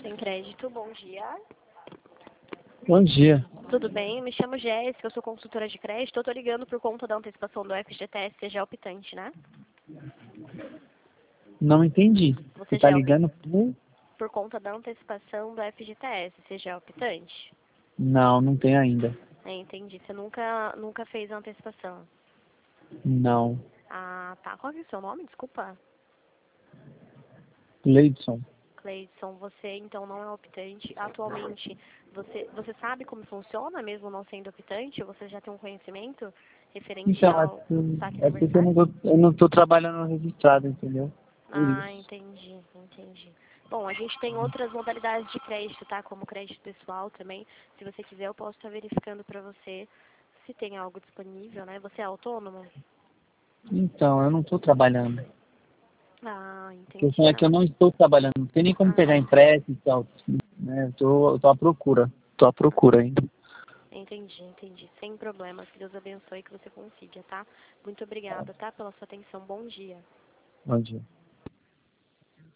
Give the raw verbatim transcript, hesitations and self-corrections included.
Sem Crédito, bom dia. Bom dia. Tudo bem? Me chamo Jéssica, eu sou consultora de crédito. Eu tô ligando por conta da antecipação do F G T S, você já é optante, né? Não entendi. Você Você tá já é op... ligando por... por conta da antecipação do F G T S, você já é optante? Não, não tem ainda. É, entendi. Você nunca, nunca fez a antecipação. Não. Ah, tá. Qual que é o seu nome? Desculpa. Leidson. Cleidson, você então não é optante. Atualmente, você, você sabe como funciona, mesmo não sendo optante? Você já tem um conhecimento referente Então, é, ao saque que- é porque eu aniversário? não, tô, eu não tô trabalhando registrado, entendeu? Por Ah, isso. entendi, entendi. Bom, a gente tem outras modalidades de crédito, tá? Como crédito pessoal também. Se você quiser, eu posso estar verificando para você se tem algo disponível, né? Você é autônomo? Então, eu não tô trabalhando. Ah, A entendi. questão é que Não. eu não estou trabalhando. Não tem nem como pegar Ah, empréstimo e tal. Né? Eu, tô, eu tô à procura. Tô à procura ainda. entendi, entendi. Sem problemas. Que Deus abençoe que você consiga, tá? Muito obrigada, tá? Pela sua atenção. Bom dia. Bom dia.